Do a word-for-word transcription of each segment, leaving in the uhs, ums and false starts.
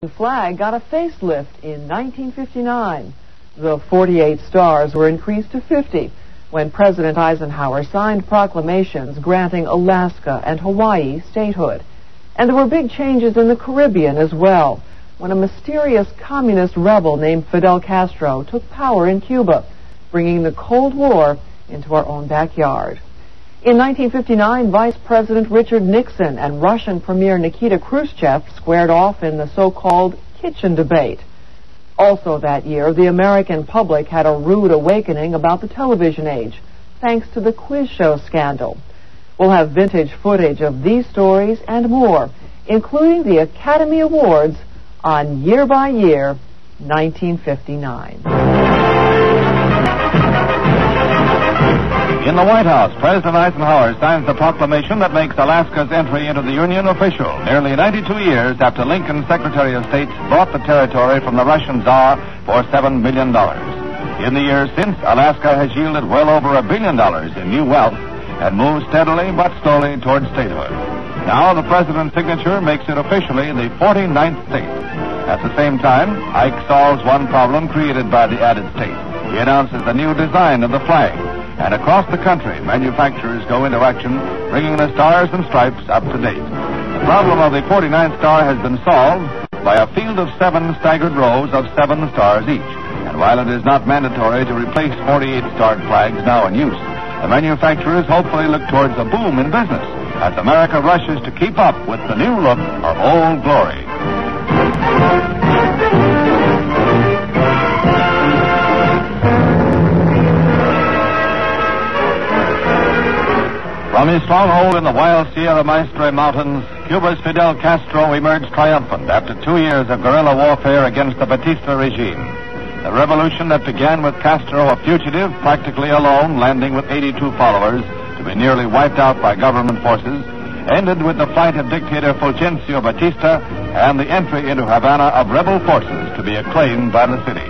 The flag got a facelift in nineteen fifty-nine. The forty-eight stars were increased to fifty when President Eisenhower signed proclamations granting Alaska and Hawaii statehood. And there were big changes in the Caribbean as well, when a mysterious communist rebel named Fidel Castro took power in Cuba, bringing the Cold War into our own backyard. In nineteen fifty-nine, Vice President Richard Nixon and Russian Premier Nikita Khrushchev squared off in the so-called kitchen debate. Also that year, the American public had a rude awakening about the television age, thanks to the quiz show scandal. We'll have vintage footage of these stories and more, including the Academy Awards on Year by Year, nineteen fifty-nine. In the White House, President Eisenhower signs the proclamation that makes Alaska's entry into the Union official, nearly ninety-two years after Lincoln's Secretary of State bought the territory from the Russian Tsar for seven million dollars. In the years since, Alaska has yielded well over a billion dollars in new wealth and moves steadily but slowly towards statehood. Now the President's signature makes it officially the forty-ninth state. At the same time, Ike solves one problem created by the added state. He announces the new design of the flag. And across the country, manufacturers go into action, bringing the stars and stripes up to date. The problem of the forty-ninth star has been solved by a field of seven staggered rows of seven stars each. And while it is not mandatory to replace forty-eight starred flags now in use, the manufacturers hopefully look towards a boom in business as America rushes to keep up with the new look of Old Glory. From his stronghold in the wild Sierra Maestre Mountains, Cuba's Fidel Castro emerged triumphant after two years of guerrilla warfare against the Batista regime. The revolution that began with Castro a fugitive, practically alone, landing with eighty-two followers to be nearly wiped out by government forces, ended with the flight of dictator Fulgencio Batista and the entry into Havana of rebel forces to be acclaimed by the city.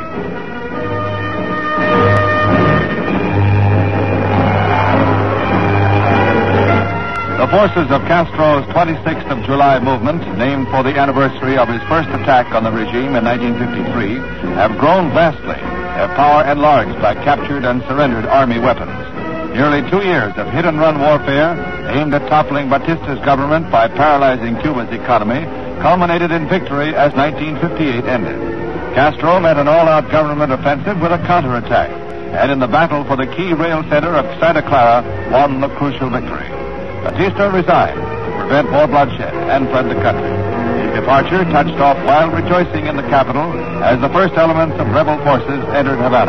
The forces of Castro's twenty-sixth of July movement, named for the anniversary of his first attack on the regime in nineteen fifty-three, have grown vastly, their power enlarged by captured and surrendered army weapons. Nearly two years of hit-and-run warfare aimed at toppling Batista's government by paralyzing Cuba's economy culminated in victory as nineteen fifty-eight ended. Castro met an all-out government offensive with a counterattack, and in the battle for the key rail center of Santa Clara, won the crucial victory. Batista resigned to prevent more bloodshed and fled the country. His departure touched off wild rejoicing in the capital as the first elements of rebel forces entered Havana.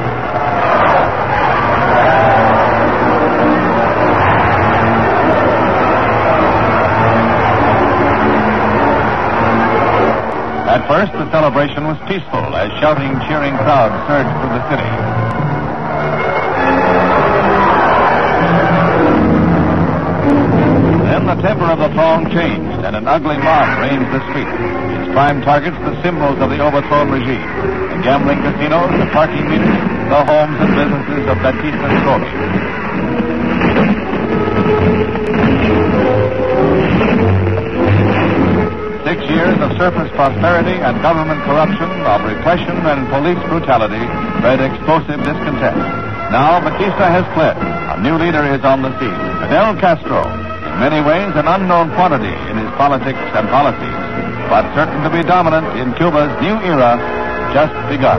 At first, the celebration was peaceful as shouting, cheering crowds surged through the city. Then the temper of the throng changed, and an ugly mob reigned the streets. Its prime targets, the symbols of the overthrown regime: the gambling casinos, the parking meters, the homes and businesses of Batista's cronies. Six years of surface prosperity and government corruption, of repression and police brutality, bred explosive discontent. Now Batista has fled. A new leader is on the scene, Fidel Castro. In many ways, an unknown quantity in his politics and policies, but certain to be dominant in Cuba's new era, just begun.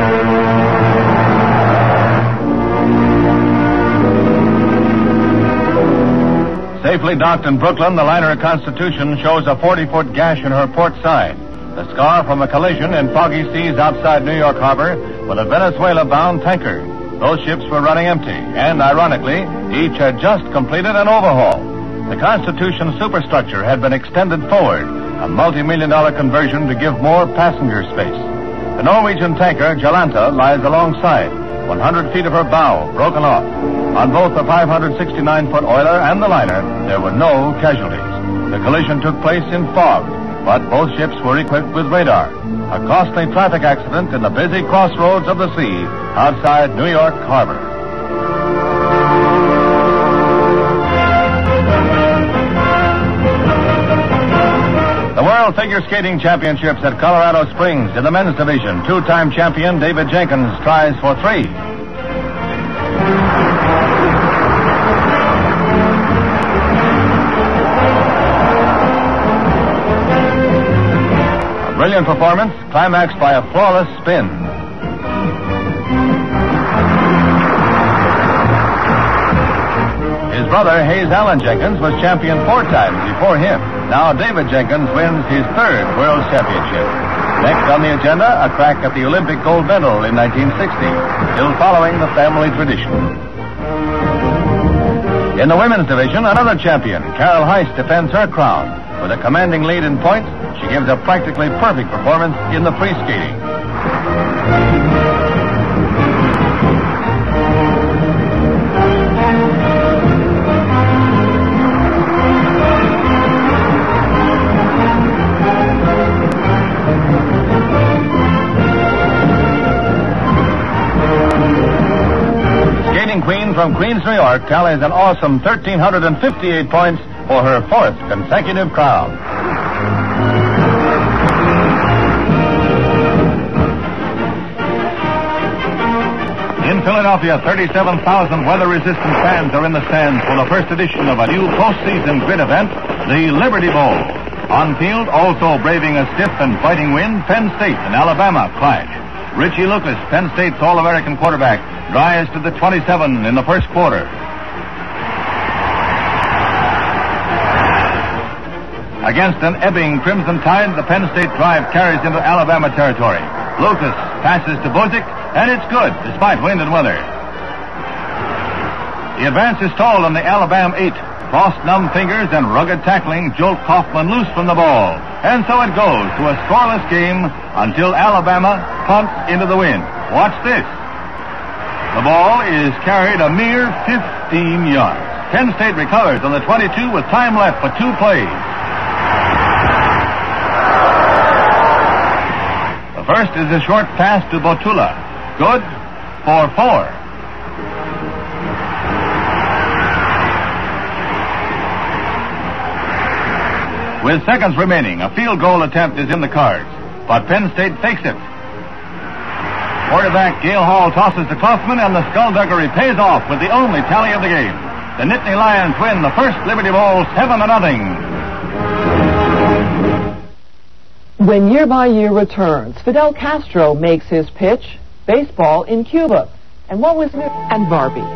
Safely docked in Brooklyn, the liner Constitution shows a forty-foot gash in her port side, the scar from a collision in foggy seas outside New York Harbor with a Venezuela-bound tanker. Those ships were running empty, and, ironically, each had just completed an overhaul. The Constitution superstructure had been extended forward, a multi-million dollar conversion to give more passenger space. The Norwegian tanker, Jolanta, lies alongside, one hundred feet of her bow broken off. On both the five hundred sixty-nine foot oiler and the liner, there were no casualties. The collision took place in fog, but both ships were equipped with radar. A costly traffic accident in the busy crossroads of the sea outside New York Harbor. World Figure Skating Championships at Colorado Springs in the men's division. Two-time champion David Jenkins tries for three. A brilliant performance climaxed by a flawless spin. His brother, Hayes Allen Jenkins, was champion four times before him. Now David Jenkins wins his third World Championship. Next on the agenda, a crack at the Olympic gold medal in nineteen sixty, still following the family tradition. In the women's division, another champion, Carol Heiss, defends her crown. With a commanding lead in points, she gives a practically perfect performance in the free skating. Queen from Queens, New York, tallies an awesome one thousand three hundred fifty-eight points for her fourth consecutive crown. In Philadelphia, thirty-seven thousand weather-resistant fans are in the stands for the first edition of a new postseason grid event, the Liberty Bowl. On field, also braving a stiff and fighting wind, Penn State and Alabama clash. Richie Lucas, Penn State's All-American quarterback, drives to the twenty-seven in the first quarter. Against an ebbing Crimson Tide, the Penn State drive carries into Alabama territory. Lucas passes to Bozick, and it's good, despite wind and weather. The advance is stalled on the Alabama eight. Frost-numbed fingers and rugged tackling jolt Kaufman loose from the ball. And so it goes to a scoreless game until Alabama punts into the wind. Watch this. The ball is carried a mere fifteen yards. Penn State recovers on the twenty-two with time left for two plays. The first is a short pass to Botula. Good for four. With seconds remaining, a field goal attempt is in the cards, but Penn State fakes it. Quarterback Gale Hall tosses to Kaufman, and the skullduggery pays off with the only tally of the game. The Nittany Lions win the first Liberty Bowl seven to nothing. When Year by Year returns, Fidel Castro makes his pitch, baseball in Cuba. And what was new? And Barbie.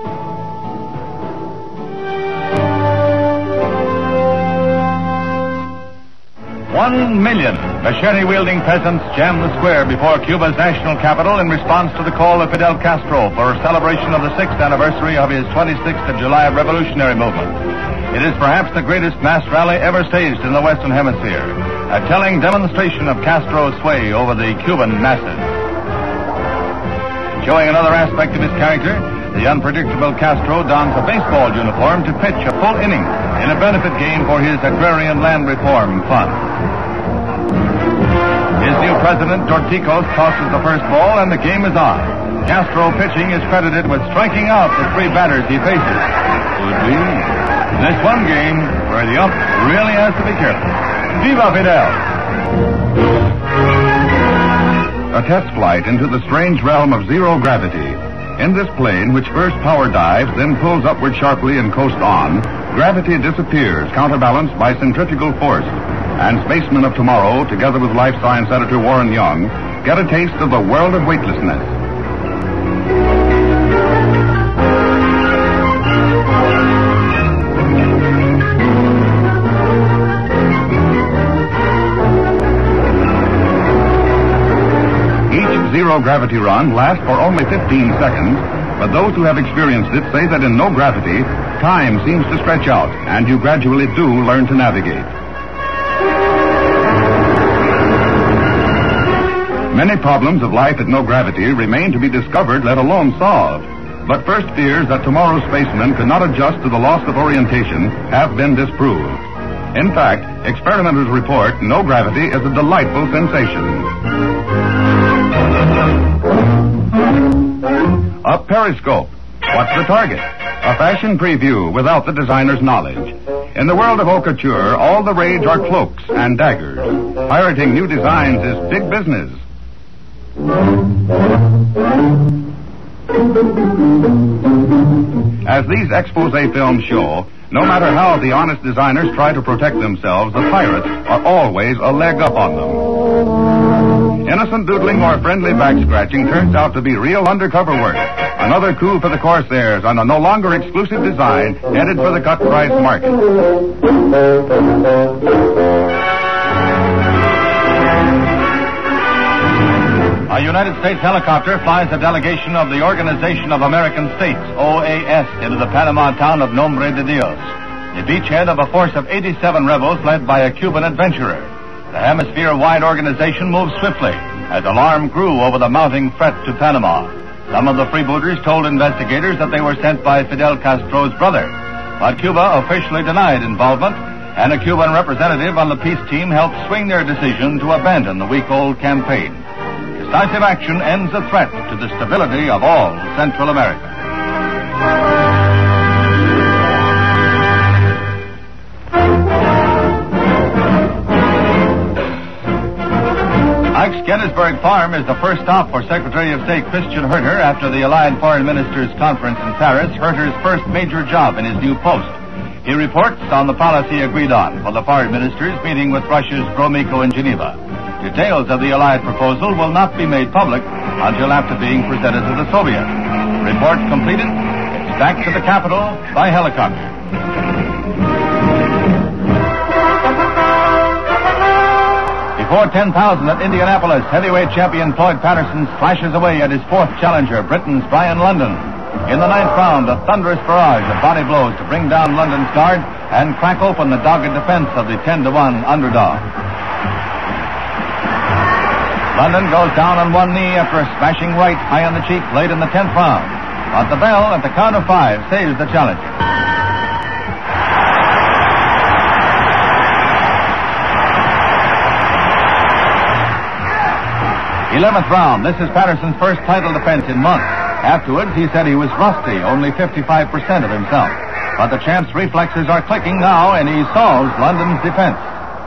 One million machete-wielding peasants jammed the square before Cuba's national capital in response to the call of Fidel Castro for a celebration of the sixth anniversary of his twenty-sixth of July revolutionary movement. It is perhaps the greatest mass rally ever staged in the Western Hemisphere, a telling demonstration of Castro's sway over the Cuban masses. Showing another aspect of his character, the unpredictable Castro dons a baseball uniform to pitch a full inning in a benefit game for his agrarian land reform fund. His new president, Dorticos, tosses the first ball, and the game is on. Castro pitching is credited with striking out the three batters he faces. Could be. This one game where the ump really has to be careful. Viva Fidel! A test flight into the strange realm of zero gravity. In this plane, which first power dives, then pulls upward sharply and coasts on, gravity disappears, counterbalanced by centrifugal force. And spacemen of tomorrow, together with life science editor Warren Young, get a taste of the world of weightlessness. Each zero-gravity run lasts for only fifteen seconds, but those who have experienced it say that in no gravity, time seems to stretch out, and you gradually do learn to navigate. Many problems of life at no gravity remain to be discovered, let alone solved. But first fears that tomorrow's spacemen could not adjust to the loss of orientation have been disproved. In fact, experimenters report no gravity is a delightful sensation. A periscope. What's the target? A fashion preview without the designer's knowledge. In the world of haute couture, all the rage are cloaks and daggers. Pirating new designs is big business. As these expose films show, no matter how the honest designers try to protect themselves, the pirates are always a leg up on them. Innocent doodling or friendly back scratching turns out to be real undercover work. Another coup for the Corsairs on a no longer exclusive design headed for the cut price market. A United States helicopter flies a delegation of the Organization of American States, O A S, into the Panama town of Nombre de Dios, the beachhead of a force of eighty-seven rebels led by a Cuban adventurer. The hemisphere-wide organization moved swiftly as alarm grew over the mounting threat to Panama. Some of the freebooters told investigators that they were sent by Fidel Castro's brother, but Cuba officially denied involvement, and a Cuban representative on the peace team helped swing their decision to abandon the week-old campaign. Decisive action ends a threat to the stability of all Central America. Ike's Gettysburg Farm is the first stop for Secretary of State Christian Herter after the Allied Foreign Ministers' Conference in Paris, Herter's first major job in his new post. He reports on the policy agreed on for the foreign ministers meeting with Russia's Gromyko in Geneva. Details of the Allied proposal will not be made public until after being presented to the Soviets. Report completed. It's back to the capital by helicopter. Before ten thousand at Indianapolis, heavyweight champion Floyd Patterson slashes away at his fourth challenger, Britain's Brian London. In the ninth round, a thunderous barrage of body blows to bring down London's guard and crack open the dogged defense of the ten to one underdog. London goes down on one knee after a smashing right high on the cheek late in the tenth round. But the bell at the count of five saves the challenger. eleventh round. This is Patterson's first title defense in months. Afterwards, he said he was rusty, only fifty-five percent of himself. But the champ's reflexes are clicking now, and he solves London's defense.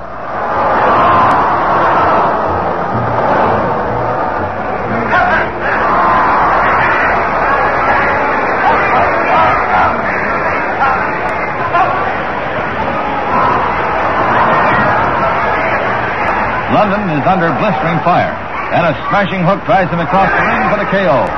London is under blistering fire. And a smashing hook drives him across the ring for the K O.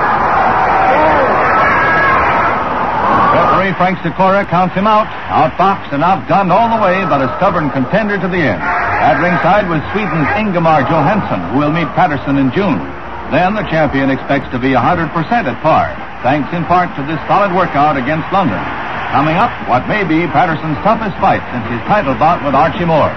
Referee Frank Sikora counts him out, outboxed and outgunned all the way, but a stubborn contender to the end. At ringside was Sweden's Ingemar Johansson, who will meet Patterson in June. Then the champion expects to be one hundred percent at par, thanks in part to this solid workout against London. Coming up, what may be Patterson's toughest fight since his title bout with Archie Moore.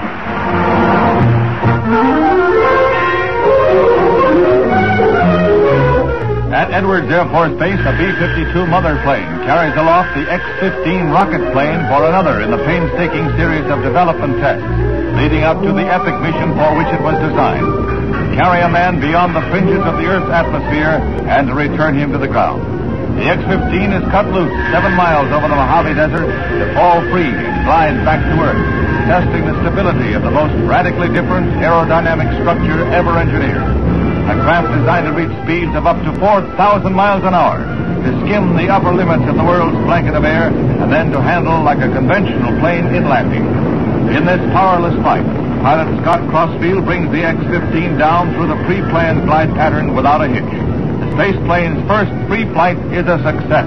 At Edwards Air Force Base, a B fifty-two mother plane carries aloft the X fifteen rocket plane for another in the painstaking series of development tests leading up to the epic mission for which it was designed. To carry a man beyond the fringes of the Earth's atmosphere and to return him to the ground. The X fifteen is cut loose seven miles over the Mojave Desert to fall free and glide back to Earth, testing the stability of the most radically different aerodynamic structure ever engineered. A craft designed to reach speeds of up to four thousand miles an hour, to skim the upper limits of the world's blanket of air, and then to handle like a conventional plane in landing. In this powerless fight, pilot Scott Crossfield brings the X fifteen down through the pre-planned glide pattern without a hitch. The space plane's first free flight is a success.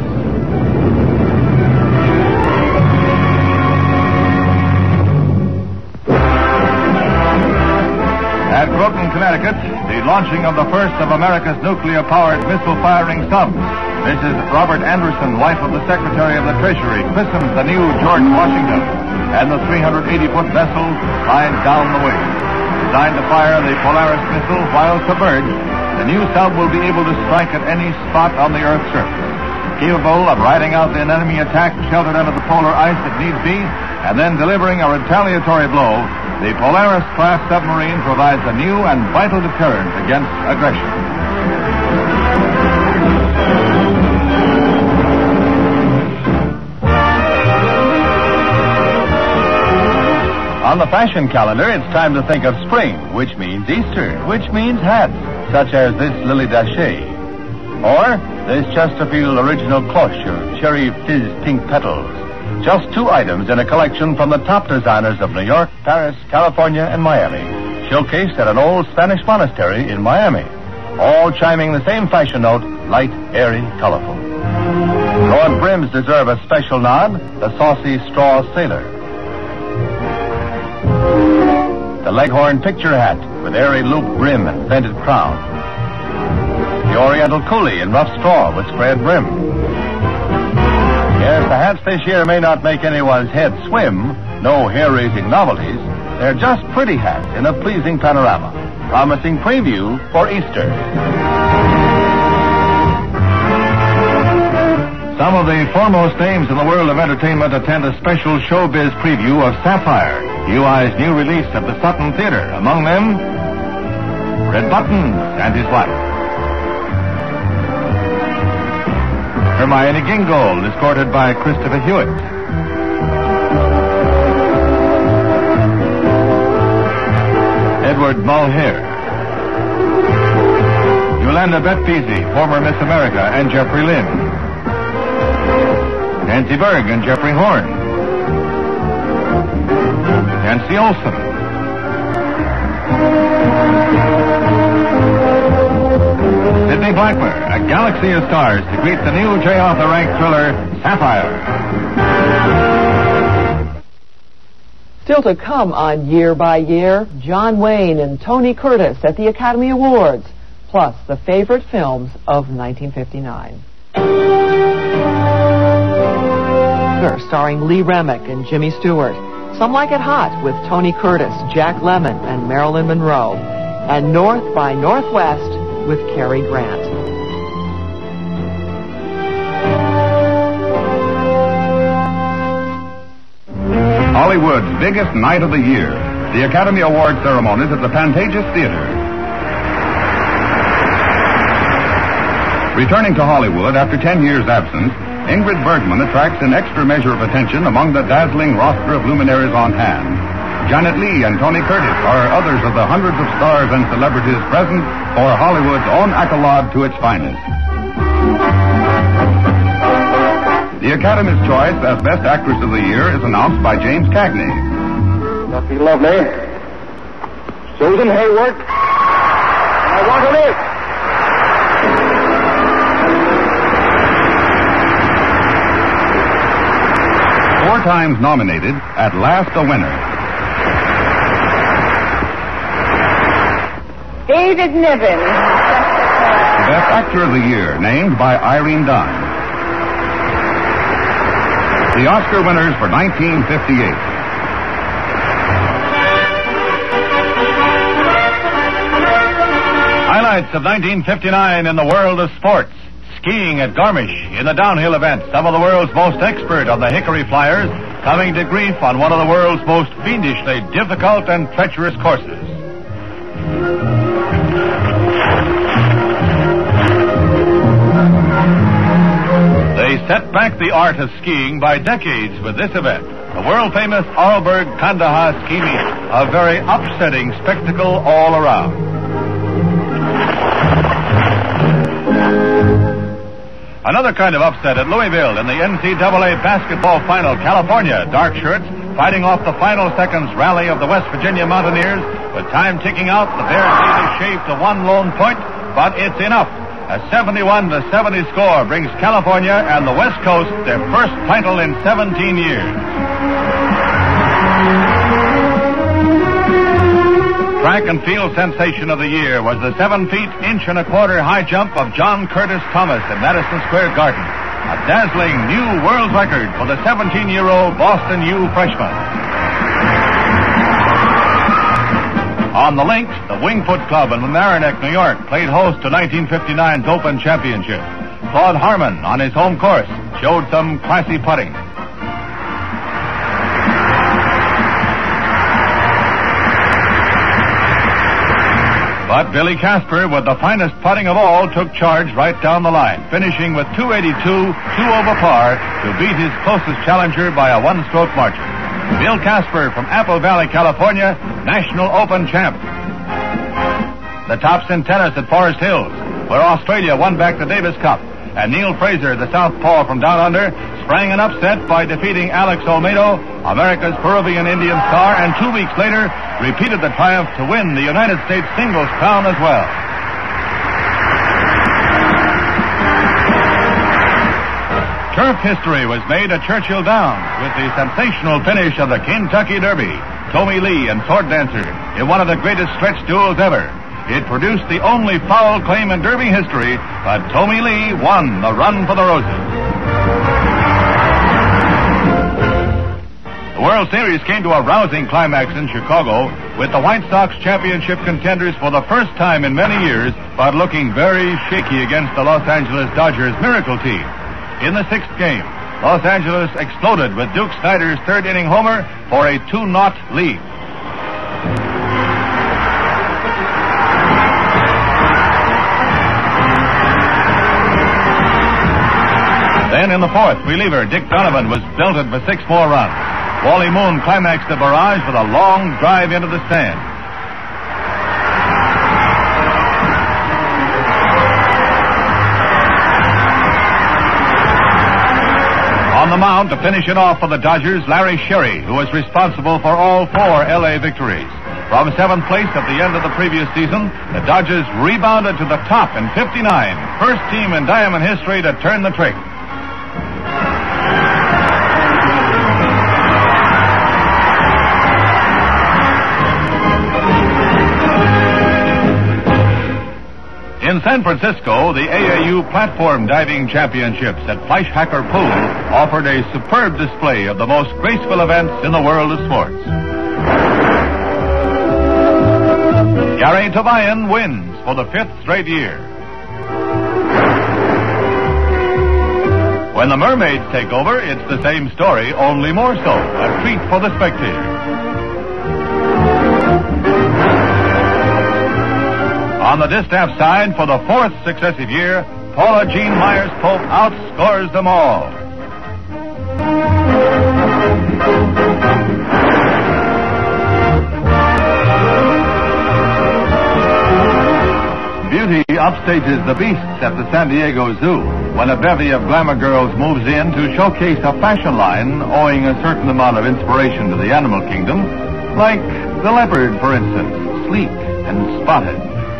At Groton, Connecticut, the launching of the first of America's nuclear-powered missile-firing subs. Missus Robert Anderson, wife of the Secretary of the Treasury, christens the new George Washington, and the three hundred eighty foot vessel glides down the way. Designed to fire the Polaris missile while submerged, the new sub will be able to strike at any spot on the Earth's surface, capable of riding out an enemy attack sheltered under the polar ice if need be, and then delivering a retaliatory blow. The Polaris-class submarine provides a new and vital deterrent against aggression. On the fashion calendar, it's time to think of spring, which means Easter, which means hats, such as this Lily Daché. Or this Chesterfield original cloche of cherry fizz pink petals. Just two items in a collection from the top designers of New York, Paris, California, and Miami, showcased at an old Spanish monastery in Miami. All chiming the same fashion note, light, airy, colorful. Broad brims deserve a special nod, the saucy straw sailor. The Leghorn picture hat with airy loop brim and vented crown. The Oriental coolie in rough straw with squared brim. Yes, the hats this year may not make anyone's head swim, no hair-raising novelties. They're just pretty hats in a pleasing panorama, promising preview for Easter. Some of the foremost names in the world of entertainment attend a special showbiz preview of Sapphire, U I's new release at the Sutton Theater. Among them, Red Buttons and his wife. Hermione Gingold, escorted by Christopher Hewitt. Edward Mulhare. Yolanda Betbisi, former Miss America, and Jeffrey Lynn. Nancy Berg and Jeffrey Horn. Nancy Olson. Sidney Blackmer, a galaxy of stars to greet the new J. Arthur Rank thriller, Sapphire. Still to come on Year by Year, John Wayne and Tony Curtis at the Academy Awards, plus the favorite films of nineteen fifty-nine. Starring Lee Remick and Jimmy Stewart. Some Like It Hot with Tony Curtis, Jack Lemmon, and Marilyn Monroe. And North by Northwest with Cary Grant. Hollywood's biggest night of the year, the Academy Award ceremonies at the Pantages Theater. Returning to Hollywood after ten years' absence, Ingrid Bergman attracts an extra measure of attention among the dazzling roster of luminaries on hand. Janet Leigh and Tony Curtis are others of the hundreds of stars and celebrities present for Hollywood's own accolade to its finest. The Academy's choice as Best Actress of the Year is announced by James Cagney. Must be lovely. Susan Hayward. I want to live. Four times nominated, at last a winner. David Niven. The Best Actor of the Year, named by Irene Dunne. The Oscar winners for nineteen fifty-eight. Highlights of nineteen fifty-nine in the world of sports. Skiing at Garmisch in the downhill event. Some of the world's most expert on the Hickory Flyers coming to grief on one of the world's most fiendishly difficult and treacherous courses. They set back the art of skiing by decades with this event. The world-famous Arlberg Kandahar ski meet. A very upsetting spectacle all around. Another kind of upset at Louisville in the N C double A basketball final. California dark shirts fighting off the final seconds rally of the West Virginia Mountaineers. With time ticking out, the Bears need to shave to one lone point, but it's enough. A seventy-one to seventy score brings California and the West Coast their first title in seventeen years. Track and field sensation of the year was the seven feet, inch and a quarter high jump of John Curtis Thomas at Madison Square Garden. A dazzling new world record for the seventeen-year-old Boston U freshman. On the links, the Wingfoot Club in Mamaroneck, New York, played host to nineteen fifty-nine's Open Championship. Claude Harmon, on his home course, showed some classy putting. But Billy Casper, with the finest putting of all, took charge right down the line, finishing with two eighty-two, two over par, to beat his closest challenger by a one-stroke margin. Bill Casper from Apple Valley, California, National Open champ. The tops in tennis at Forest Hills, where Australia won back the Davis Cup. And Neil Fraser, the southpaw from down under, sprang an upset by defeating Alex Olmedo, America's Peruvian Indian star, and two weeks later repeated the triumph to win the United States singles crown as well. Turf history was made at Churchill Downs with the sensational finish of the Kentucky Derby. Tommy Lee and Sword Dancer in one of the greatest stretch duels ever. It produced the only foul claim in Derby history, but Tommy Lee won the Run for the Roses. The World Series came to a rousing climax in Chicago with the White Sox championship contenders for the first time in many years, but looking very shaky against the Los Angeles Dodgers miracle team. In the sixth game, Los Angeles exploded with Duke Snider's third-inning homer for a two naught lead. Then in the fourth, reliever Dick Donovan was belted for six more runs. Wally Moon climaxed the barrage with a long drive into the stand. On the mound to finish it off for the Dodgers, Larry Sherry, who was responsible for all four L A victories. From seventh place at the end of the previous season, the Dodgers rebounded to the top in fifty-nine. First team in Diamond history to turn the trick. In San Francisco, the A A U Platform Diving Championships at Fleischhacker Pool offered a superb display of the most graceful events in the world of sports. Gary Tobayan wins for the fifth straight year. When the mermaids take over, it's the same story, only more so. A treat for the spectator. On the distaff side, for the fourth successive year, Paula Jean Myers-Pope outscores them all. Beauty upstages the beasts at the San Diego Zoo when a bevy of glamour girls moves in to showcase a fashion line owing a certain amount of inspiration to the animal kingdom, like the leopard, for instance, sleek and spotted.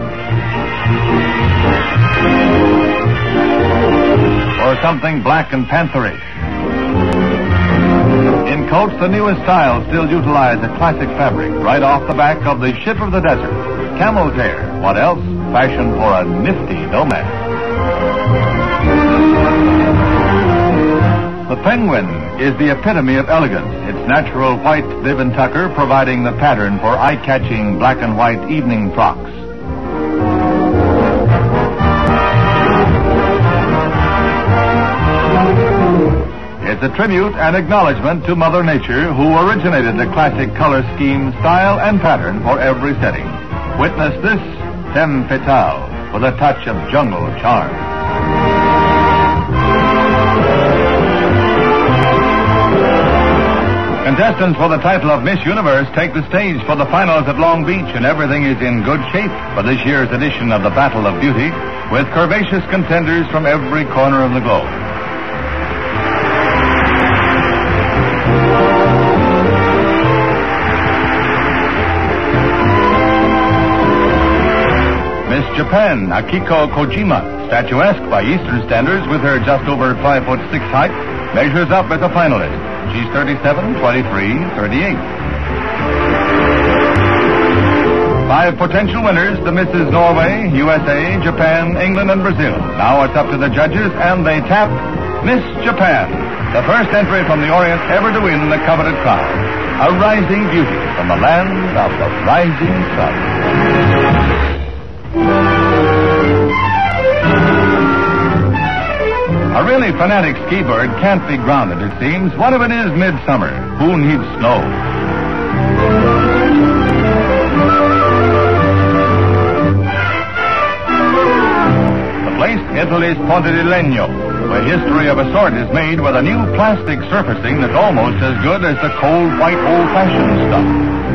Or something black and pantherish. In coats, the newest styles still utilize a classic fabric right off the back of the ship of the desert. Camel's hair. What else? Fashion for a nifty nomad. The penguin is the epitome of elegance. Its natural white bib and tucker providing the pattern for eye-catching black and white evening frocks. It's a tribute and acknowledgement to Mother Nature, who originated the classic color scheme, style, and pattern for every setting. Witness this femme fatale with a touch of jungle charm. Contestants for the title of Miss Universe take the stage for the finals at Long Beach, and everything is in good shape for this year's edition of the Battle of Beauty, with curvaceous contenders from every corner of the globe. Miss Japan, Akiko Kojima, statuesque by Eastern standards with her just over five foot six height, measures up as a finalist. She's thirty-seven, twenty-three, thirty-eight. Five potential winners, the Misses Norway, U S A, Japan, England, and Brazil. Now it's up to the judges, and they tap Miss Japan, the first entry from the Orient ever to win the coveted crown. A rising beauty from the land of the rising sun. A really fanatic ski bird can't be grounded, it seems. What if it is midsummer? Who needs snow? The place, Italy's Ponte di Legno, The history of a sort is made with a new plastic surfacing that's almost as good as the cold, white, old-fashioned stuff.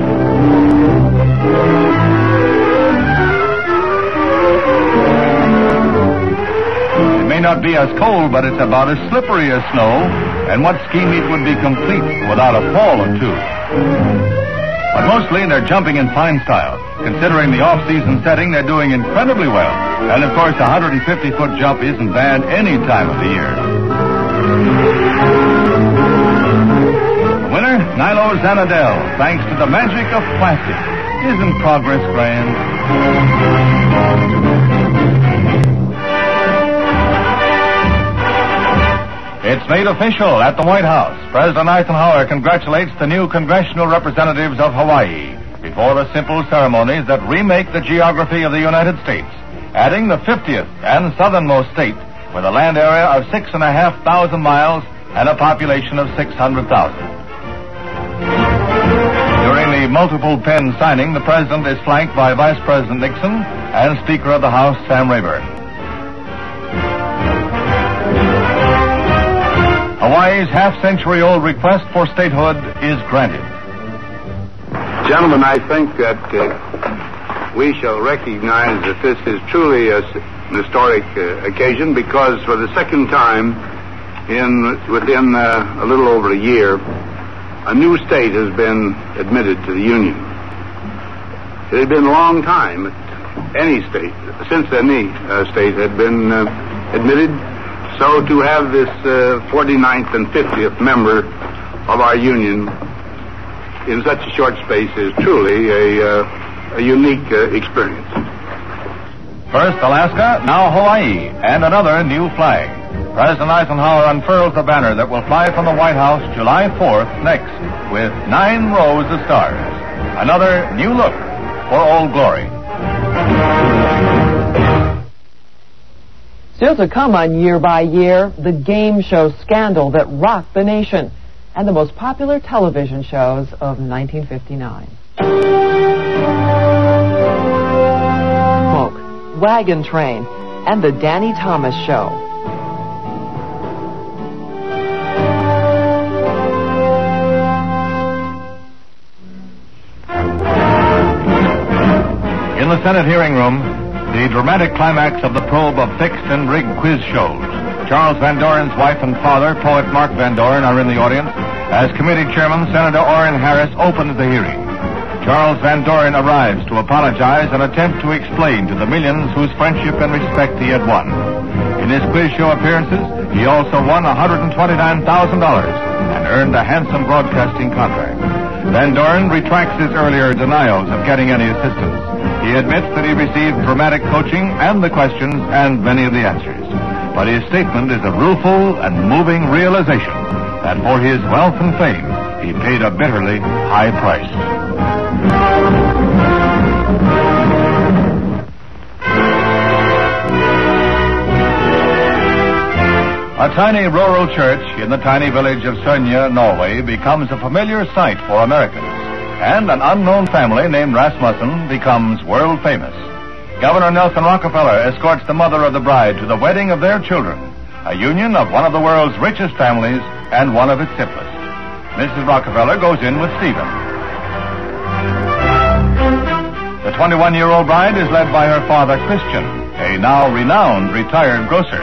It may not be as cold, but it's about as slippery as snow, and what ski meet would be complete without a fall or two? But mostly they're jumping in fine style. Considering the off-season setting, they're doing incredibly well. And of course, a one hundred fifty foot jump isn't bad any time of the year. The winner, Nilo Zanadel, thanks to the magic of plastic. Isn't progress grand? It's made official at the White House. President Eisenhower congratulates the new congressional representatives of Hawaii before the simple ceremonies that remake the geography of the United States, adding the fiftieth and southernmost state with a land area of six and a half thousand miles and a population of six hundred thousand. During the multiple pen signing, the president is flanked by Vice President Nixon and Speaker of the House Sam Rayburn. Hawaii's half-century-old request for statehood is granted. Gentlemen, I think that uh, we shall recognize that this is truly a, an historic uh, occasion because for the second time in within uh, a little over a year, a new state has been admitted to the Union. It had been a long time that any state, since any uh, state had been uh, admitted. So to have this uh, forty-ninth and fiftieth member of our Union in such a short space is truly a, uh, a unique uh, experience. First Alaska, now Hawaii, and another new flag. President Eisenhower unfurls the banner that will fly from the White House July fourth next, with nine rows of stars. Another new look for Old Glory. Still to come on Year by Year, the game show scandal that rocked the nation, and the most popular television shows of nineteen fifty-nine. Smoke, Wagon Train, and the Danny Thomas Show. In the Senate hearing room, the dramatic climax of the probe of fixed and rigged quiz shows. Charles Van Doren's wife and father, poet Mark Van Doren, are in the audience as committee chairman Senator Orrin Harris opens the hearing. Charles Van Doren arrives to apologize and attempt to explain to the millions whose friendship and respect he had won. In his quiz show appearances, he also won one hundred twenty-nine thousand dollars and earned a handsome broadcasting contract. Van Doren retracts his earlier denials of getting any assistance. He admits that he received dramatic coaching and the questions and many of the answers. But his statement is a rueful and moving realization that for his wealth and fame, he paid a bitterly high price. A tiny rural church in the tiny village of Søgne, Norway, becomes a familiar sight for Americans. And an unknown family named Rasmussen becomes world famous. Governor Nelson Rockefeller escorts the mother of the bride to the wedding of their children, a union of one of the world's richest families and one of its simplest. Missus Rockefeller goes in with Stephen. The twenty-one-year-old bride is led by her father, Christian, a now renowned retired grocer.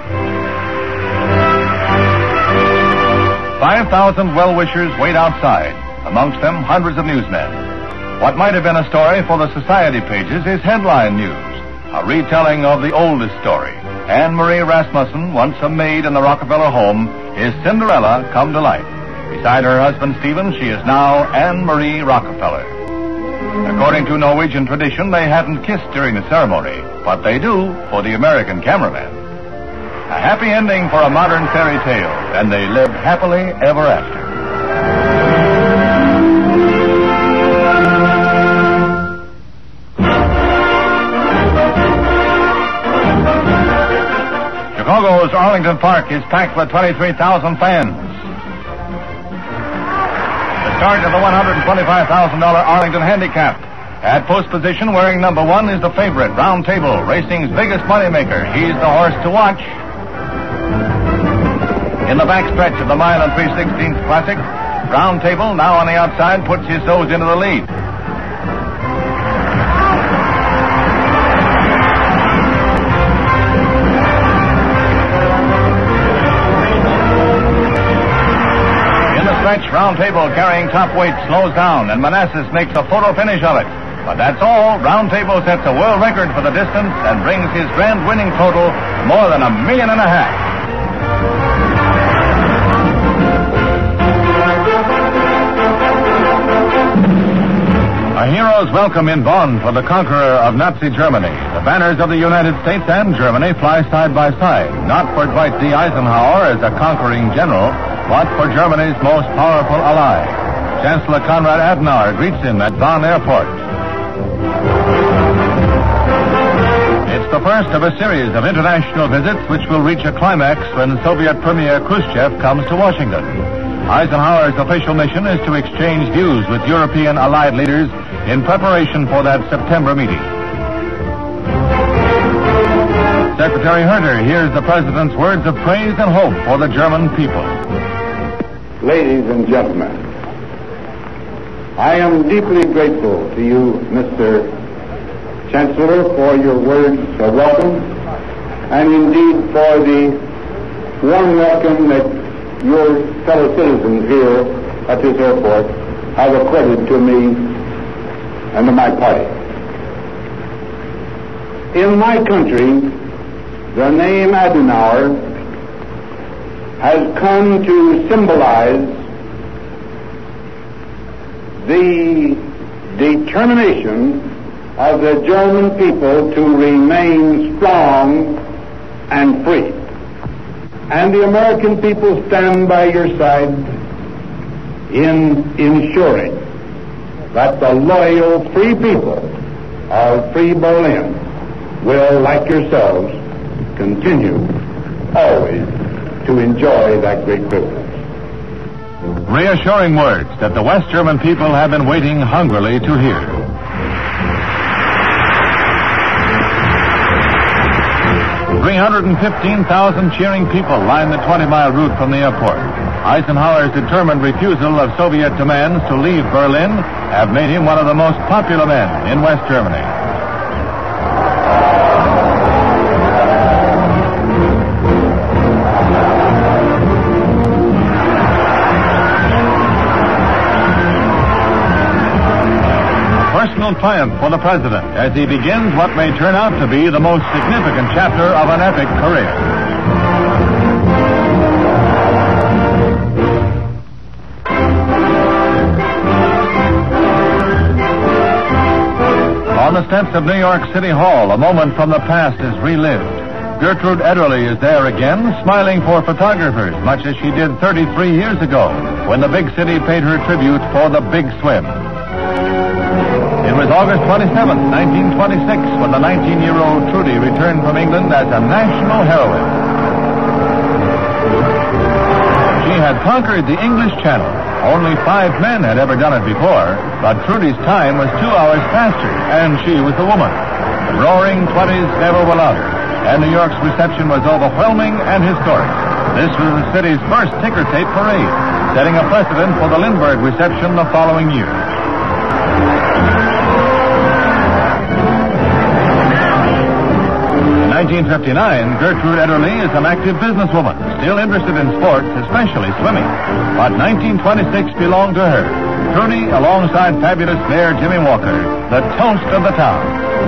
Five thousand well-wishers wait outside. Amongst them, hundreds of newsmen. What might have been a story for the society pages is headline news, a retelling of the oldest story. Anne Marie Rasmussen, once a maid in the Rockefeller home, is Cinderella come to life. Beside her husband, Stephen, she is now Anne Marie Rockefeller. According to Norwegian tradition, they hadn't kissed during the ceremony, but they do for the American cameraman. A happy ending for a modern fairy tale, and they lived happily ever after. Chicago's Arlington Park is packed with twenty-three thousand fans. The start of the one hundred twenty-five thousand dollars Arlington Handicap. At post position, wearing number one, is the favorite, Round Table, racing's biggest moneymaker. He's the horse to watch. In the backstretch of the mile and three sixteenths Classic, Round Table, now on the outside, puts his nose into the lead. Round Table, carrying top weight, slows down, and Manassas makes a photo finish of it. But that's all. Round Table sets a world record for the distance and brings his grand winning total more than a million and a half. A hero's welcome in Bonn for the conqueror of Nazi Germany. The banners of the United States and Germany fly side by side, not for Dwight D. Eisenhower as a conquering general, but for Germany's most powerful ally. Chancellor Konrad Adenauer greets him at Bonn Airport. It's the first of a series of international visits which will reach a climax when Soviet Premier Khrushchev comes to Washington. Eisenhower's official mission is to exchange views with European allied leaders in preparation for that September meeting. Secretary Herter hears the President's words of praise and hope for the German people. Ladies and gentlemen, I am deeply grateful to you, Mister Chancellor, for your words of welcome, and indeed for the warm welcome that your fellow citizens here at this airport have accorded to me and to my party. In my country, the name Adenauer has come to symbolize the determination of the German people to remain strong and free. And the American people stand by your side in ensuring that the loyal free people of free Berlin will, like yourselves, continue always to enjoy that great privilege. Reassuring words that the West German people have been waiting hungrily to hear. three hundred fifteen thousand cheering people line the twenty-mile route from the airport. Eisenhower's determined refusal of Soviet demands to leave Berlin have made him one of the most popular men in West Germany. Personal triumph for the President as he begins what may turn out to be the most significant chapter of an epic career. On the steps of New York City Hall, a moment from the past is relived. Gertrude Ederle is there again, smiling for photographers, much as she did thirty-three years ago, when the big city paid her tribute for the Big Swim. It was August twenty-seventh, nineteen twenty-six, when the nineteen-year-old Trudy returned from England as a national heroine. She had conquered the English Channel. Only five men had ever done it before, but Trudy's time was two hours faster, and she was the woman. The roaring twenties never were louder, and New York's reception was overwhelming and historic. This was the city's first ticker tape parade, setting a precedent for the Lindbergh reception the following year. In nineteen fifty-nine, Gertrude Ederle is an active businesswoman, still interested in sports, especially swimming. But nineteen twenty-six belonged to her. Trudy, alongside fabulous Mayor Jimmy Walker, the toast of the town.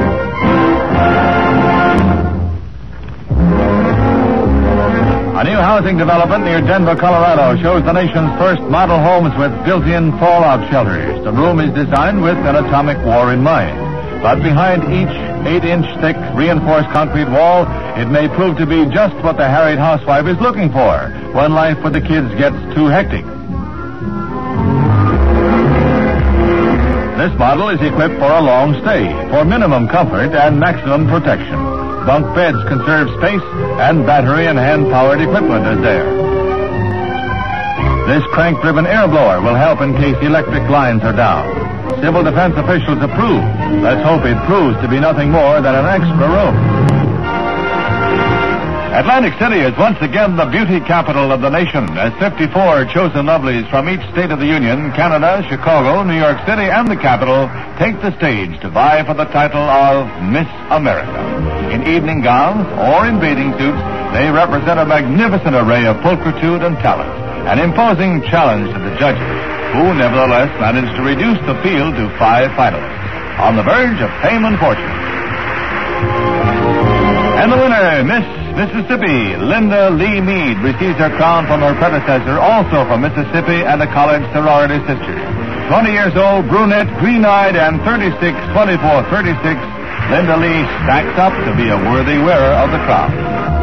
A new housing development near Denver, Colorado shows the nation's first model homes with built-in fallout shelters. The room is designed with an atomic war in mind. But behind each eight-inch thick reinforced concrete wall, it may prove to be just what the harried housewife is looking for when life with the kids gets too hectic. This model is equipped for a long stay, for minimum comfort and maximum protection. Bunk beds conserve space, and battery and hand-powered equipment is there. This crank-driven air blower will help in case electric lines are down. Civil defense officials approve. Let's hope it proves to be nothing more than an extra room. Atlantic City is once again the beauty capital of the nation, as fifty-four chosen lovelies from each state of the Union, Canada, Chicago, New York City, and the capital, take the stage to vie for the title of Miss America. In evening gowns or in bathing suits, they represent a magnificent array of pulchritude and talent, an imposing challenge to the judges, who nevertheless managed to reduce the field to five finalists, on the verge of fame and fortune. And the winner, Miss Mississippi, Linda Lee Mead, receives her crown from her predecessor, also from Mississippi and a college sorority sister. twenty years old, brunette, green-eyed, and thirty-six, twenty-four, thirty-six, Linda Lee stacks up to be a worthy wearer of the crown.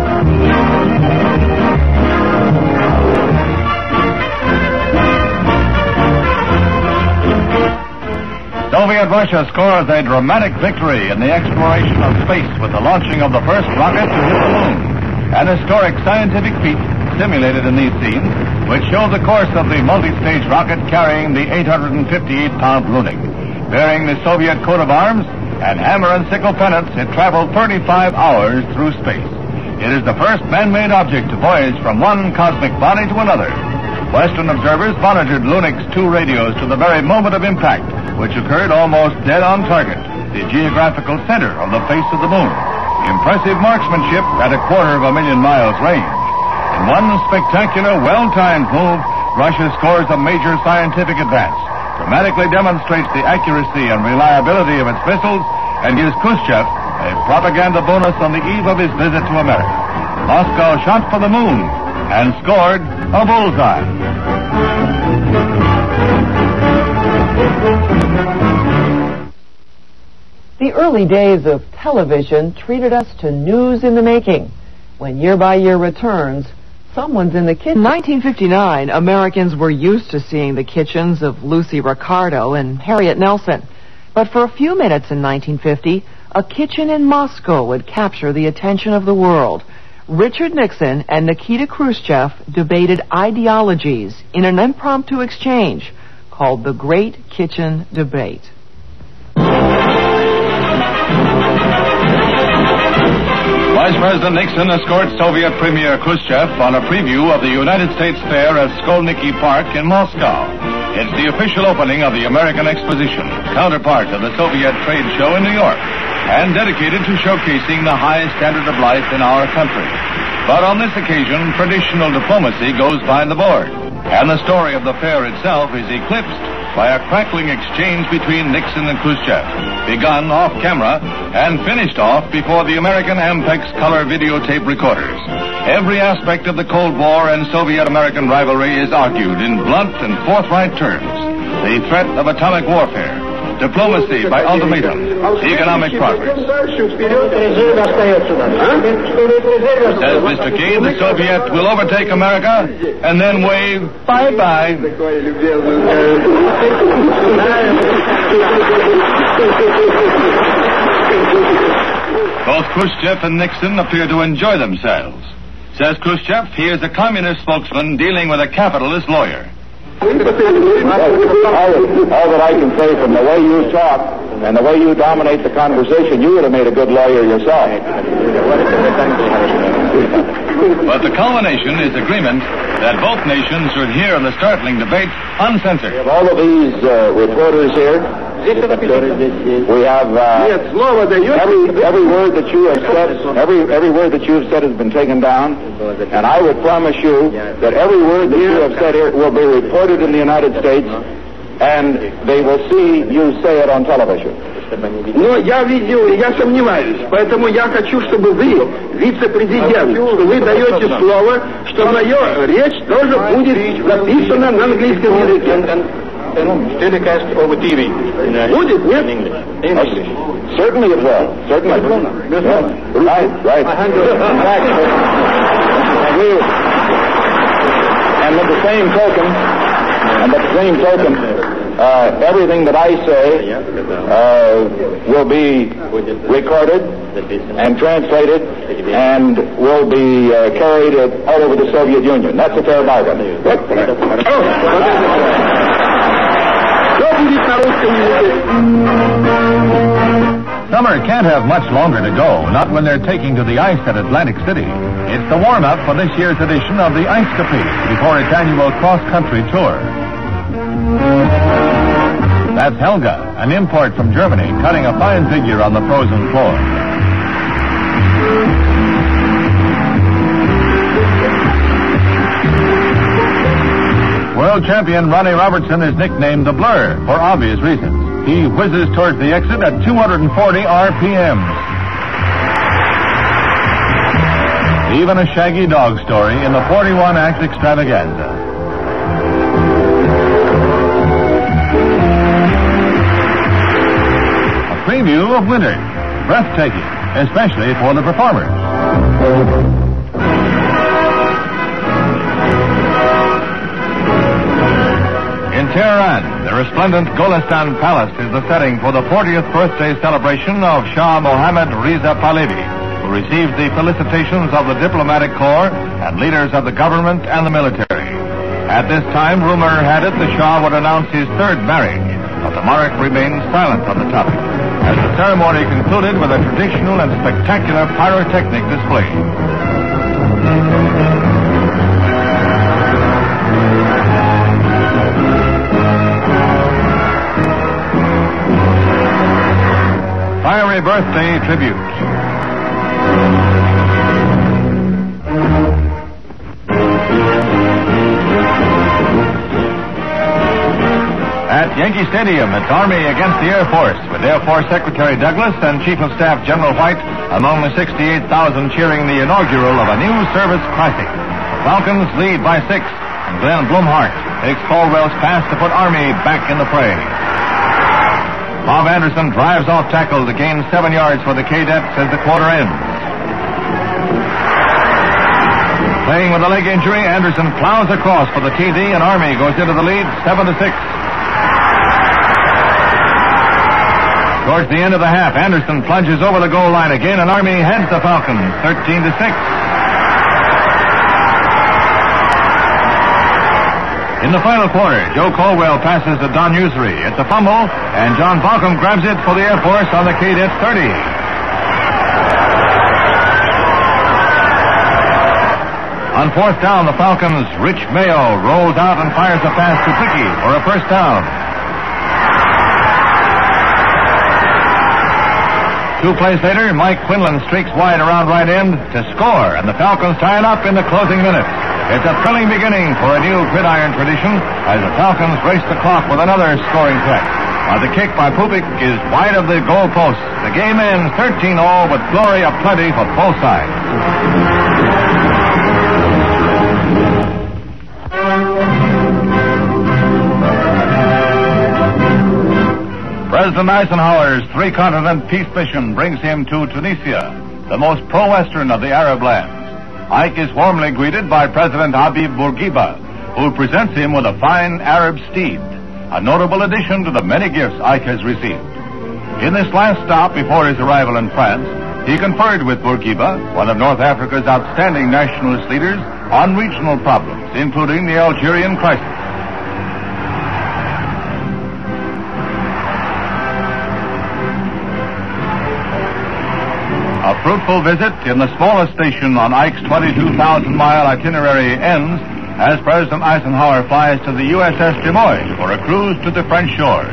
Soviet Russia scores a dramatic victory in the exploration of space with the launching of the first rocket to hit the moon. An historic scientific feat simulated in these scenes, which show the course of the multi-stage rocket carrying the eight hundred fifty-eight pound Lunik. Bearing the Soviet coat of arms and hammer and sickle pennants, it traveled thirty-five hours through space. It is the first man-made object to voyage from one cosmic body to another. Western observers monitored Lunik's two radios to the very moment of impact, which occurred almost dead on target, the geographical center of the face of the moon. Impressive marksmanship at a quarter of a million miles range. In one spectacular, well-timed move, Russia scores a major scientific advance, dramatically demonstrates the accuracy and reliability of its missiles, and gives Khrushchev a propaganda bonus on the eve of his visit to America. Moscow shot for the moon and scored a bullseye. The early days of television treated us to news in the making. When Year by Year returns, someone's in the kitchen. In nineteen fifty-nine, Americans were used to seeing the kitchens of Lucy Ricardo and Harriet Nelson. But for a few minutes in nineteen fifty, a kitchen in Moscow would capture the attention of the world. Richard Nixon and Nikita Khrushchev debated ideologies in an impromptu exchange called the Great Kitchen Debate. Vice President Nixon escorts Soviet Premier Khrushchev on a preview of the United States Fair at Skolniki Park in Moscow. It's the official opening of the American Exposition, counterpart of the Soviet Trade Show in New York, and dedicated to showcasing the high standard of life in our country. But on this occasion, traditional diplomacy goes by the board, and the story of the fair itself is eclipsed by a crackling exchange between Nixon and Khrushchev, begun off-camera and finished off before the American Ampex color videotape recorders. Every aspect of the Cold War and Soviet-American rivalry is argued in blunt and forthright terms. The threat of atomic warfare, diplomacy by ultimatum, economic progress. Says Mister Kane, the Soviet will overtake America and then wave bye-bye. Both Khrushchev and Nixon appear to enjoy themselves. Says Khrushchev, he is a communist spokesman dealing with a capitalist lawyer. All, all that I can say from the way you talk and the way you dominate the conversation, you would have made a good lawyer yourself. But the culmination is agreement that both nations should hear the startling debate uncensored. We have all of these uh, reporters here. We have uh, every, every word that you have said, every, every word that you have said has been taken down, and I would promise you that every word that you have said here will be reported in the United States, and they will see you say it on television. Но я видел, я сомневаюсь, поэтому я хочу, чтобы вы, вице-президент, что вы даете слово, что моя речь тоже будет записана на английском языке. Telecast over T V. Будет, нет? English. Certainly it will. Certainly. Right, right. And with the same token, and with the same token, uh, everything that I say uh, will be recorded and translated and will be uh, carried all over the Soviet Union. That's a fair bargain. Что будет на русском языке? Summer can't have much longer to go, not when they're taking to the ice at Atlantic City. It's the warm-up for this year's edition of the Eiscapade before its annual cross-country tour. That's Helga, an import from Germany, cutting a fine figure on the frozen floor. World champion Ronnie Robertson is nicknamed the Blur for obvious reasons. He whizzes towards the exit at two hundred forty R P Ms. Even a shaggy dog story in the forty-one act extravaganza. A preview of winter. Breathtaking, especially for the performers. In Tehran, the resplendent Golestan Palace is the setting for the fortieth birthday celebration of Shah Mohammad Reza Pahlavi, who received the felicitations of the diplomatic corps and leaders of the government and the military. At this time, rumor had it the Shah would announce his third marriage, but the monarch remained silent on the topic, as the ceremony concluded with a traditional and spectacular pyrotechnic display. Fiery birthday tribute. At Yankee Stadium, it's Army against the Air Force, with Air Force Secretary Douglas and Chief of Staff General White among the sixty-eight thousand cheering the inaugural of a new service classic. The Falcons lead by six, and Glenn Blumhart takes Caldwell's pass to put Army back in the fray. Bob Anderson drives off tackle to gain seven yards for the Cadets as the quarter ends. Playing with a leg injury, Anderson plows across for the T D, and Army goes into the lead seven to six. Towards the end of the half, Anderson plunges over the goal line again, and Army heads the Falcons thirteen to six. In the final quarter, Joe Caldwell passes to Don Usery. It's a fumble, and John Balcom grabs it for the Air Force on the Cadets thirty. On fourth down, the Falcons' Rich Mayo rolls out and fires a pass to Tricky for a first down. Two plays later, Mike Quinlan streaks wide around right end to score, and the Falcons tie it up in the closing minutes. It's a thrilling beginning for a new gridiron tradition as the Falcons race the clock with another scoring threat. While the kick by Pupik is wide of the goal post. The game ends thirteen all with glory aplenty for both sides. President Eisenhower's three-continent peace mission brings him to Tunisia, the most pro-Western of the Arab lands. Ike is warmly greeted by President Habib Bourguiba, who presents him with a fine Arab steed, a notable addition to the many gifts Ike has received. In this last stop before his arrival in France, he conferred with Bourguiba, one of North Africa's outstanding nationalist leaders, on regional problems, including the Algerian crisis. A fruitful visit in the smallest station on Ike's twenty-two thousand mile itinerary ends as President Eisenhower flies to the U S S Des Moines for a cruise to the French shores.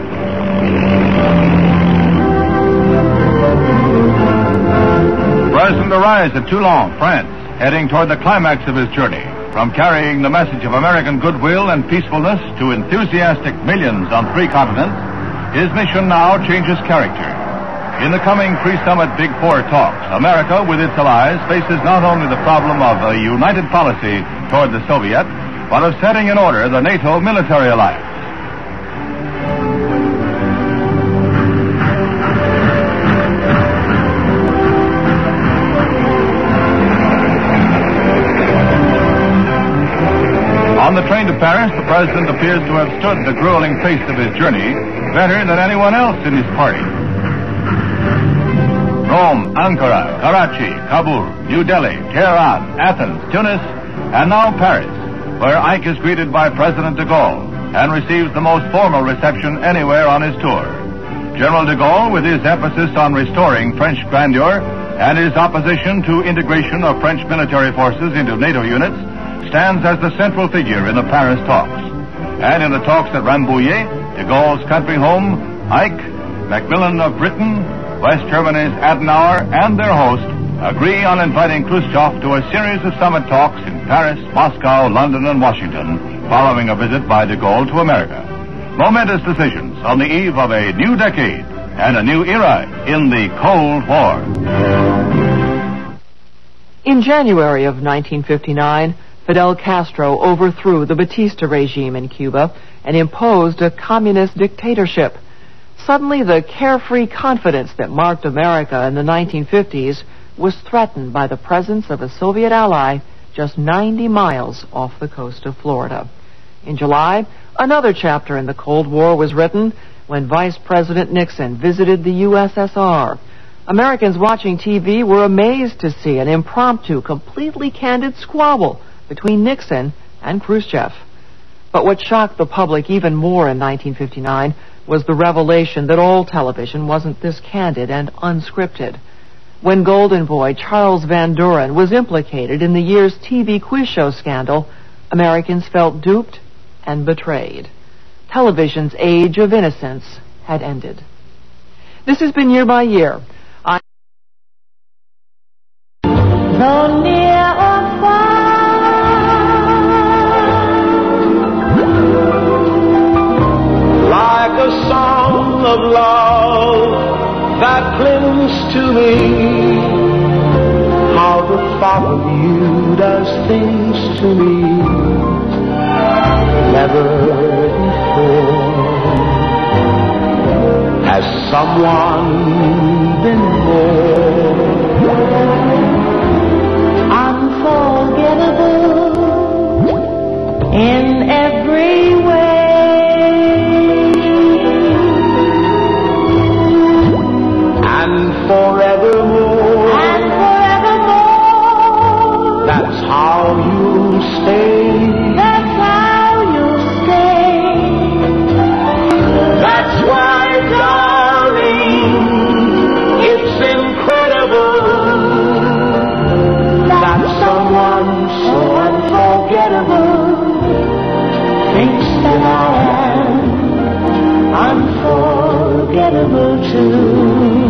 The President arrives at Toulon, France, heading toward the climax of his journey. From carrying the message of American goodwill and peacefulness to enthusiastic millions on three continents, his mission now changes character. In the coming pre-summit Big Four talks, America, with its allies, faces not only the problem of a united policy toward the Soviet, but of setting in order the NATO military alliance. On the train to Paris, the President appears to have stood the grueling pace of his journey better than anyone else in his party. Rome, Ankara, Karachi, Kabul, New Delhi, Tehran, Athens, Tunis, and now Paris, where Ike is greeted by President de Gaulle and receives the most formal reception anywhere on his tour. General de Gaulle, with his emphasis on restoring French grandeur and his opposition to integration of French military forces into NATO units, stands as the central figure in the Paris talks. And in the talks at Rambouillet, de Gaulle's country home, Ike, Macmillan of Britain, West Germany's Adenauer, and their host agree on inviting Khrushchev to a series of summit talks in Paris, Moscow, London, and Washington, following a visit by de Gaulle to America. Momentous decisions on the eve of a new decade and a new era in the Cold War. In January of nineteen fifty-nine, Fidel Castro overthrew the Batista regime in Cuba and imposed a communist dictatorship. Suddenly, the carefree confidence that marked America in the nineteen fifties was threatened by the presence of a Soviet ally just ninety miles off the coast of Florida. In July, another chapter in the Cold War was written when Vice President Nixon visited the U S S R. Americans watching T V were amazed to see an impromptu, completely candid squabble between Nixon and Khrushchev. But what shocked the public even more in nineteen fifty-nine was the revelation that all television wasn't this candid and unscripted. When Golden Boy Charles Van Doren was implicated in the year's T V quiz show scandal, Americans felt duped and betrayed. Television's age of innocence had ended. This has been Year by Year. I Though near or far, like a song of love that clings to me, how the thought of you does things to me never before has someone been more unforgettable in every way, and forevermore, and forevermore, that's how you stay. That's how you stay. That's why, darling, it's incredible that someone so unforgettable thinks that I am unforgettable too.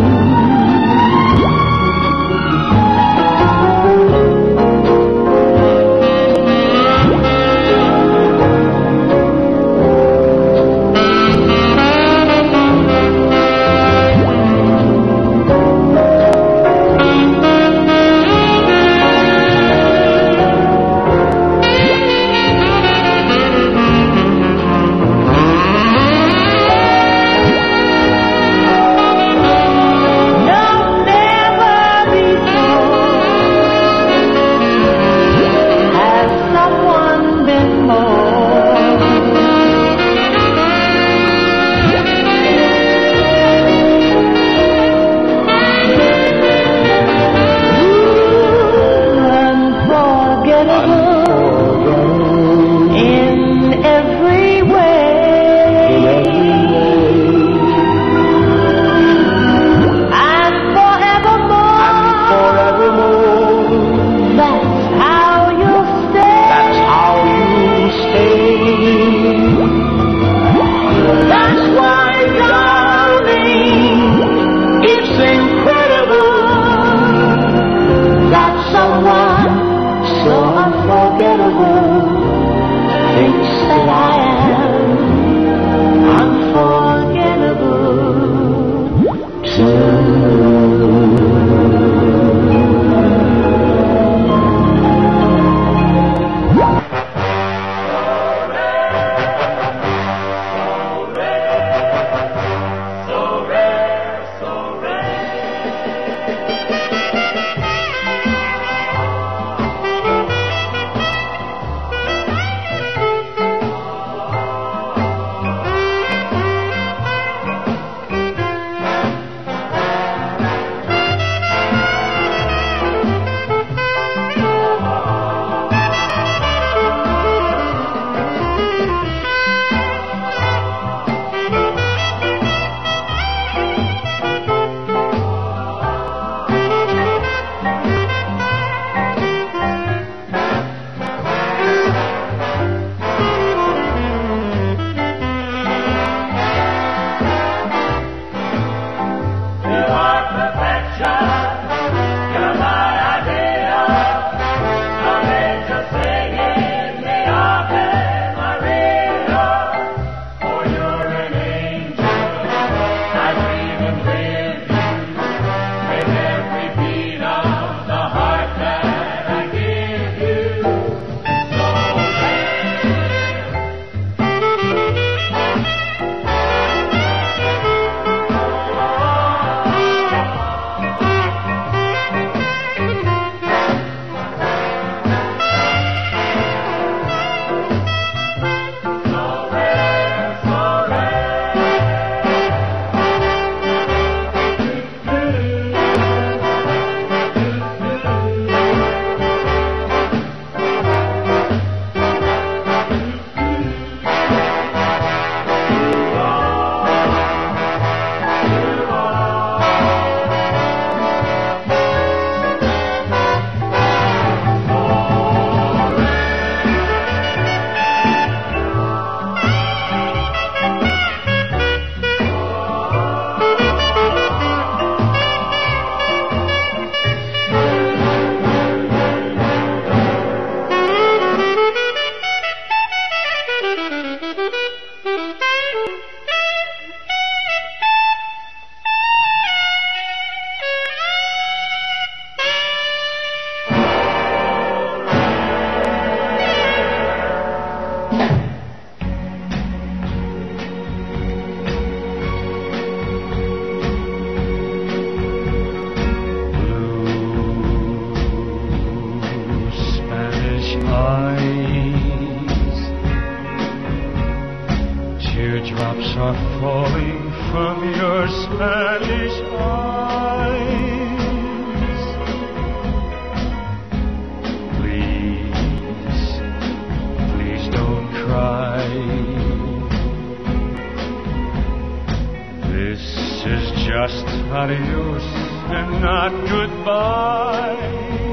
adios and not goodbye.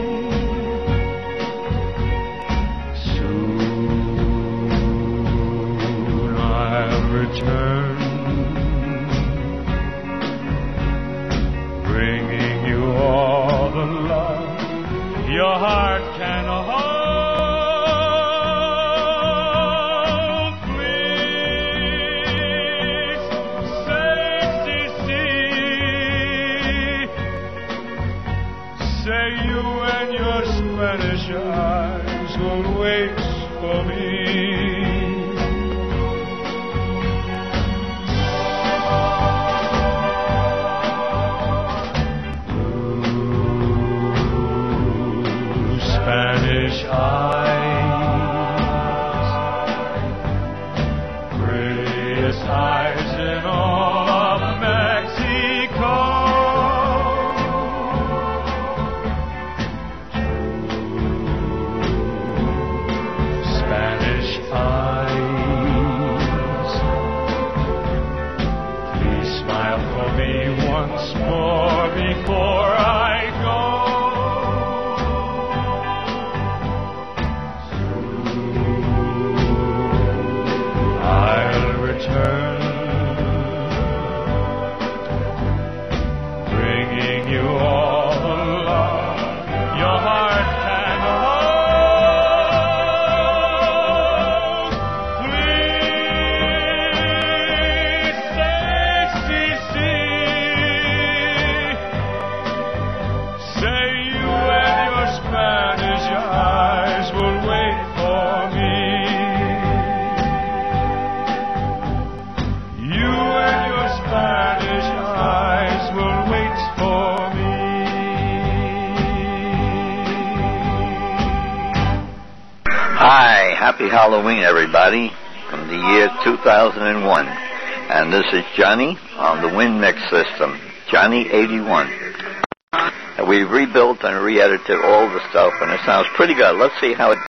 Soon I'll return, bringing you all the love your heart can hold. Say you and your Spanish eyes will wait for me. Blue Spanish eyes, prettiest eyes in all of Mexico. Once more before I go. Soon I'll return, bringing you all the love your heart can hold. Please say, see, see. Say you and your Spanish eyes will wait for me. You and your Spanish eyes will wait for me. Hi, happy Halloween, everybody, from the year two thousand one. And this is Johnny on the Win Mix system, Johnny eighty-one. And we rebuilt and re-edited all the stuff, and it sounds pretty good. Let's see how it